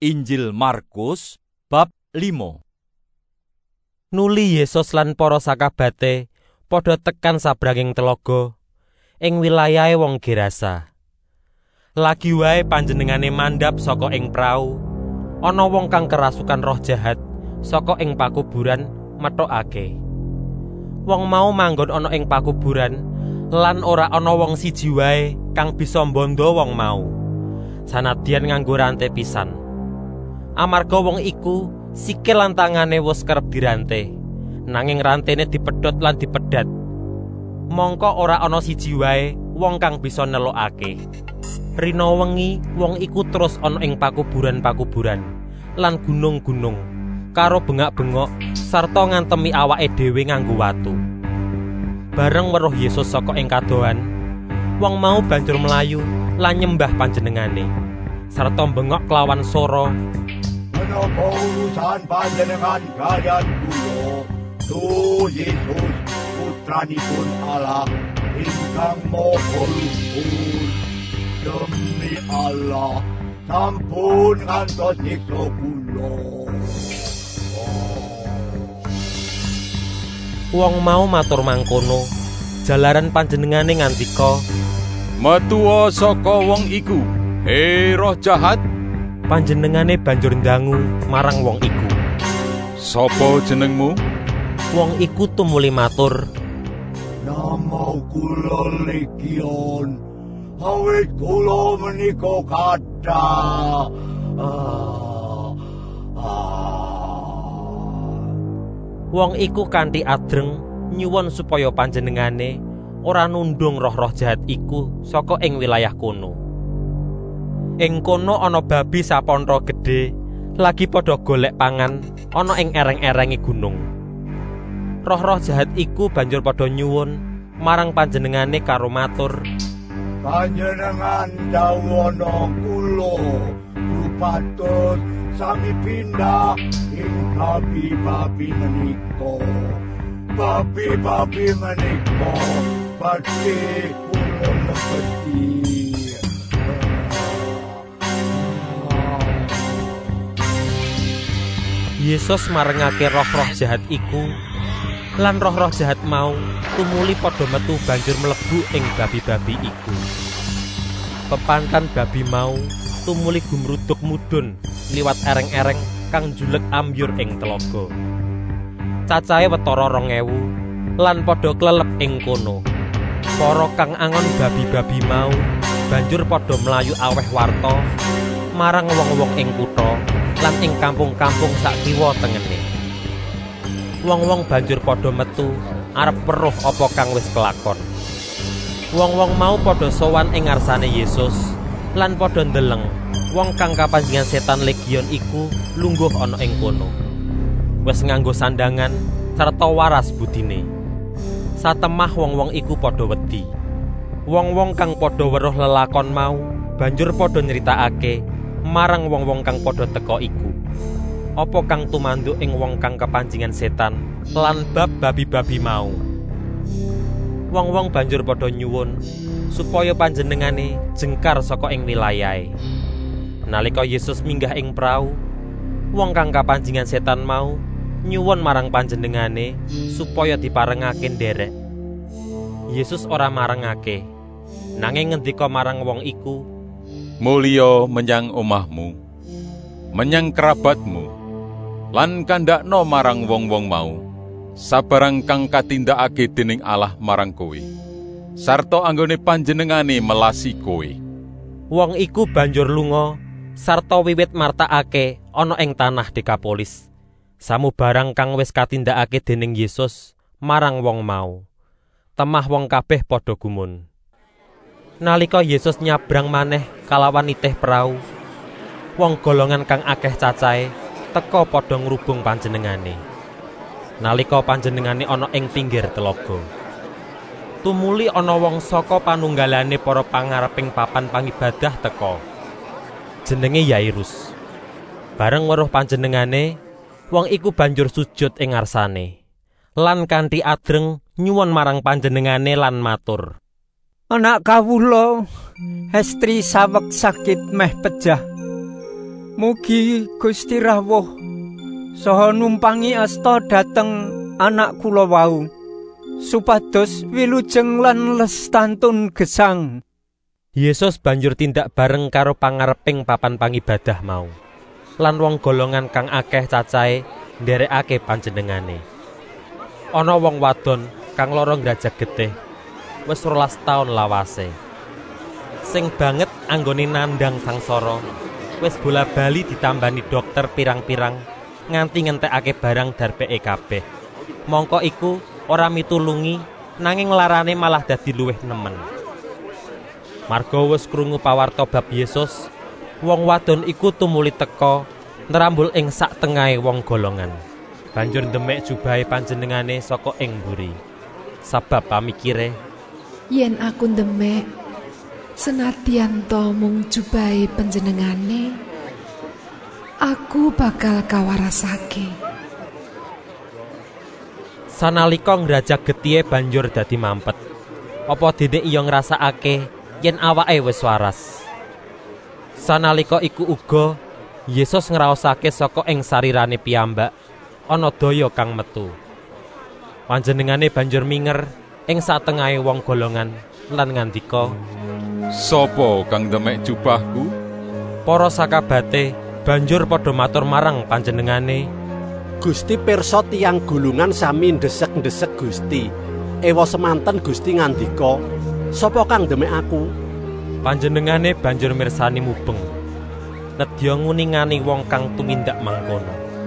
Injil Markus bab 5. Nuli Yesus lan para sakabate padha tekan sabranging telaga ing wilayahe wong Gerasa. Lagi wae panjenengane mandhap saka ing prau, ana wong kang kerasukan roh jahat saka ing pakuburan metokake. Wong mau manggon ana ing pakuburan lan ora ana wong siji wae kang bisa mbondo wong mau, sanadyan nganggo rantai pisan. Amarga wong iku sikil lan tangane wis kerep dirante, nanging rantene dipedhot lan dipedhat. Mongko ora ana siji wae wong kang bisa nelokake. Rina wengi wong iku terus ana ing pakuburan-pakuburan lan gunung-gunung karo bengak-bengok sarta ngantemi awake dhewe nganggo watu. Bareng weruh Yesus saka ing kadohan, wong mau banjur mlayu lan nyembah panjenengane sarta bengok kelawan swara, "Menapa urusan panjenengan kalian kula? Duh Yesus, putranipun Allah ingkang maha luhur. Demi Allah, sampun ngantos nyiksa kula." Wong mau matur mangkono, jalaran panjenengane ngandika, Metuwa saka wong iku, roh jahat. Panjenengane banjur ndangu marang wong iku. Sapa jenengmu? Wong iku tumuli matur, "Nama kula Legion, awit kula menika kathah." Wong iku kanthi adreng nyuwun supaya panjenengane ora nundung roh-roh jahat iku saka ing wilayah kono. Ing kono ana babi sapontho gedhe lagi padha golek pangan ana ing ereng-erenge gunung. Roh-roh jahat iku banjur padha nyuwun marang panjenengane karo matur, "Panjenengan dawono kula rupados sami pindah ing babi-babi menika. Babi-babi menika badhe kula lebeti." Yesus marengake roh-roh jahat iku, lan roh-roh jahat mau tumuli padha metu banjur mlebu ing babi-babi iku. Pepantan babi mau tumuli gumruduk mudhun liwat ereng-ereng kang julek ambyur ing telaga. Cacahe watara 2000 lan padha klelep ing kono. Para kang angon babi-babi mau banjur padha mlayu aweh warta marang wong-wong ing kutha lan ing kampung-kampung sak kiwa tengene. Wong-wong banjur padha metu arep weruh apa kang wis kelakon. Wong-wong mau padha sowan ing ngarsane Yesus lan padha ndeleng wong kang kapanjingan setan Legion iku lungguh ana ing kono. Wis nganggo sandangan sarta waras budine. Satemah wong-wong iku padha wedi. Wong-wong kang padha weruh lelakon mau banjur padha nyritakake marang wong-wong kang padha teka iku apa kang tumanduk ing wong kang kapanjingan setan lan bab babi-babi mau. Wong-wong banjur padha nyuwun supaya panjenengane jengkar saka ing wilayahe. Nalika Yesus minggah ing prau, wong kang kapanjingan setan mau nyuwun marang panjenengane supaya diparengake nderek. Yesus ora marengake, nanging ngendika marang wong iku, Mulya menyang omahmu, menyang kerabatmu, lan kandhakno marang wong-wong mau, sabarang kang katindakake dening Allah marang kowe, sarta anggone panjenengane melasi kowe. Wong iku banjur lunga sarta wiwit martakake ana ing tanah Dekapolis samubarang kang wis katindakake dening Yesus marang wong mau. Temah wong kabeh padha gumun. Nalika Yesus nyabrang maneh kalawan nitih prau, wong golongan kang akeh cacahe teka padha ngrubung panjenengane. Nalika panjenengane ana ing pinggir telaga, tumuli ana wong saka panunggalane para pangareping papan pangibadah teka. Jenenge Yairus. Bareng weruh panjenengane, wong iku banjur sujud ing ngarsane lan kanthi adreng nyuwun marang panjenengane lan matur, "Anak kawula estri saweg sakit meh pejah. Mugi Gusti rawuh saha numpangi asta dhateng anak kula wau, supados wilujeng lan lestantun gesang. Yesus banjur tindak bareng karo pangareping papan pangibadah mau. Lan wong golongan kang akeh cacahe nderekake panjenengane. Ana wong wadon kang lara ngrajak getih, wis 12 taun lawase. Sing banget anggone nandhang sangsara, wis bola-bali ditambani dokter pirang-pirang nganti ngentekake barang darbeke kabeh. Mongko iku ora mitulungi, nanging larane malah dadi luwih nemen. Marga wis krungu pawarta bab Yesus, wong wadon iku tumuli teka nrambul ing sak tengahe wong golongan. Banjur ndemek jubahe panjenengane saka ing mburi. Sabab pamikire, yen aku ndemek senadyan to mung jubahe panjenengane, aku bakal kawarasake. Sanalika ngrajak getihe banjur dadi mampet. Apa dene iya ngrasakake yen awake wis waras. Sanalika iku uga Yesus ngraosake saka ing sarirane piyambak ana daya kang metu. Panjenengane banjur minger ing satengahe wong golongan lan ngandika, "Sapa kang ndemek jubahku?" Para sakabate banjur padha matur marang panjenengane, "Gusti pirsa tiyang gulungan sami ndesek-ndesek Gusti. Ewa semanten Gusti ngandika, sapa kang ndemek aku?" Panjenengane banjur mirsani mubeng. Nedya nguningani wong kang tumindak mangkono.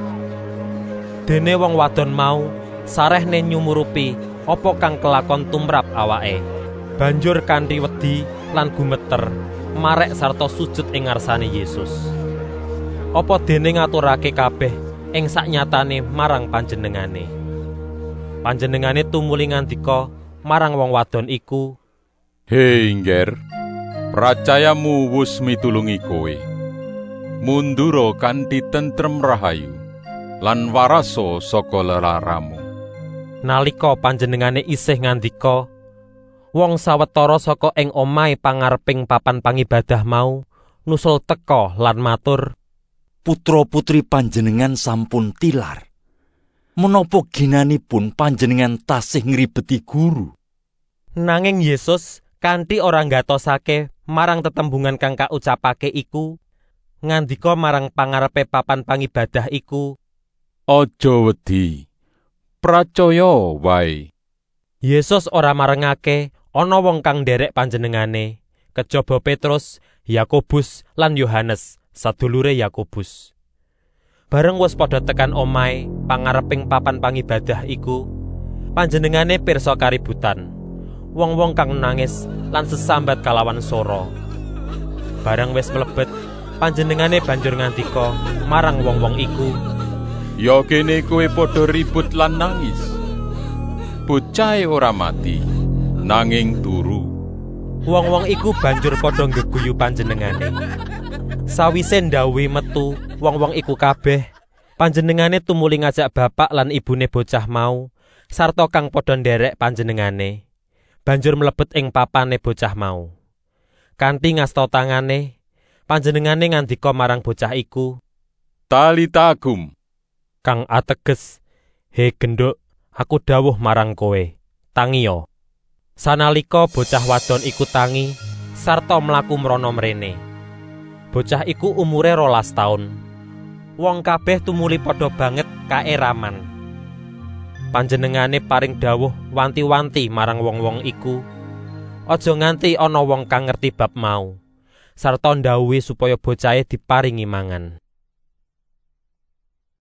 Dene wong wadon mau sarehne nyumurupi apa kang kelakon tumrap awake. Banjur kanthi wedi lan gumeter marek sarta sujud ing ngarsane Yesus. Apa dene ngaturake kabeh ing saknyatane marang panjenengane. Panjenengane tumuli ngandika marang wong wadon iku, "Hei Ngger, pracayamu wus mitulungi kowe. Mundura kanthi tentrem rahayu lan waraso saka lelaramu." Nalika panjenengane isih ngandika, wong sawetara saka ing omahe pangareping papan pangibadah mau nusul teka lan matur, "Putra-putri panjenengan sampun tilar. Menapa ginanipun panjenengan tasih ngribeti guru?" Nanging Yesus kanthi ora ngatosake marang tetembungan kang kaucapake iku, ngandika marang pangarepe papan pangibadah iku, "Aja wedi, pracaya wae." Yesus ora marengake ana wong kang nderek panjenengane, kejaba Petrus, Yakobus lan Yohanes, sadulure Yakobus. Bareng wis padha tekan omahe pangareping papan pangibadah iku, panjenengane pirsa kaributan. Wong-wong kang nangis lan sesambat kalawan sora. Bareng wis mlebet, panjenengane banjur ngandika marang wong-wong iku, "Ya kene kowe padha ribut lan nangis. Bocahe ora mati, nanging turu." Wong-wong iku banjur padha ngeguyu panjenengane. Sawise ndhawuhi metu wong-wong iku kabeh, panjenengane tumuli ngajak bapak lan ibune bocah mau sarta kang padha nderek panjenengane. Banjur mlebet ing papane bocah mau. Kanthi ngasta tangane, panjenengane ngandika marang bocah iku, "Talita kum," kang ateges, "He genduk, aku dawuh marang kowe, tangiya." Sanalika bocah wadon iku tangi sarta mlaku mrana mrene. Bocah iku umure 12 taun. Wong kabeh tumuli padha banget kaeraman. Panjenengane paring dawuh wanti-wanti marang wong-wong iku, aja nganti ana wong kang ngerti bab mau, sarta ndhawuhi supaya bocahe diparingi mangan.